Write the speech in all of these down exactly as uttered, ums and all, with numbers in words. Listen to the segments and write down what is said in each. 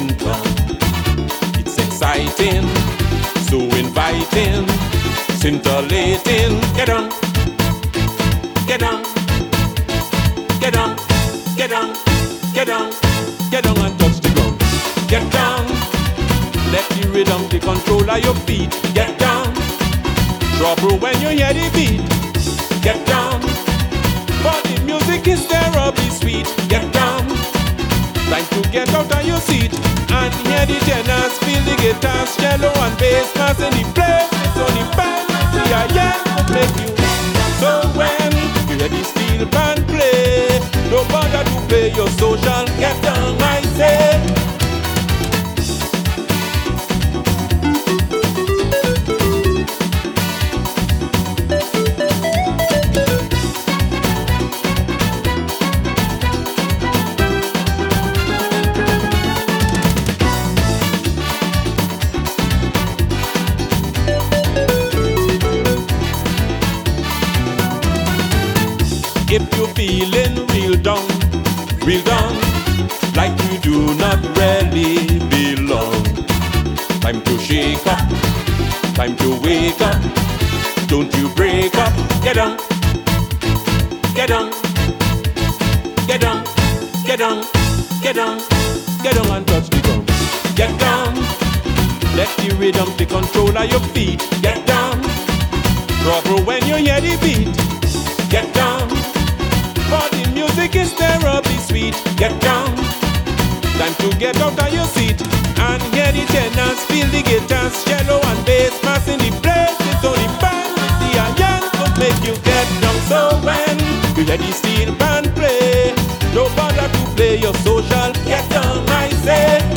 winter. It's exciting, so inviting, scintillating. Get on, get on, get on, get on, get on, get on and touch the ground. Get down, let the rhythm take control of your feet. Get down, trouble when you hear the beat. Get down, for the music is terribly sweet. Get down, time to get out of your seat and hear the tenors, feel the guitars, cello and bass, mass in the place. It's only band, we are here to make you. So when you hear the steel band play, no bother to play your social. Get down, I say. If you're feeling real down, real down, like you do not really belong, time to shake up, time to wake up, don't you break up. Get on, get on, get on, get on, get on, get on and touch the ground. Get down, let the rhythm take control of your feet. Get down, trouble when you hear the beat. Get down, for the music is terribly sweet. Get down, time to get out of your seat and hear the tenors, feel the guitars, cello and bass, mass in the place. It's only band with the iron could make you get down. So when you hear the steel band play, no bother to play your social. Get down, I say.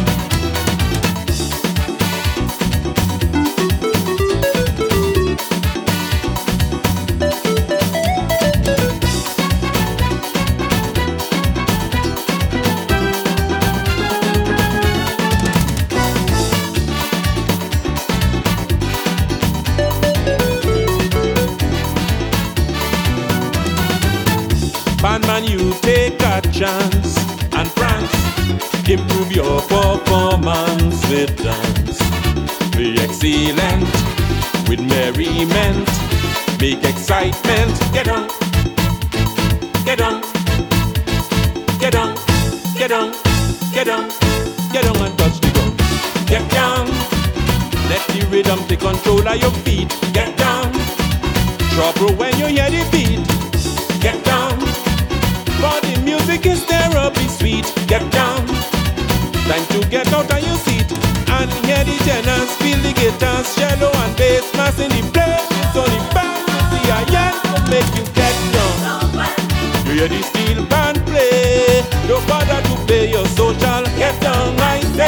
Bandman, you take a chance and prance, improve your performance with dance. Be excellent with merriment, make excitement. Get on, get on, get on, get on, get on, get on and touch the ground. Get down, let the rhythm take control of your feet. Get down, trouble when you hear the beat. Get down, for the music is terribly sweet. Get down, time to get out of your seat and hear the tenors, feel the guitars, cello and bass, mass in the place. It's only band with the iron will make you get down. You hear the steel band play, no bother to play your social. Get down, I say.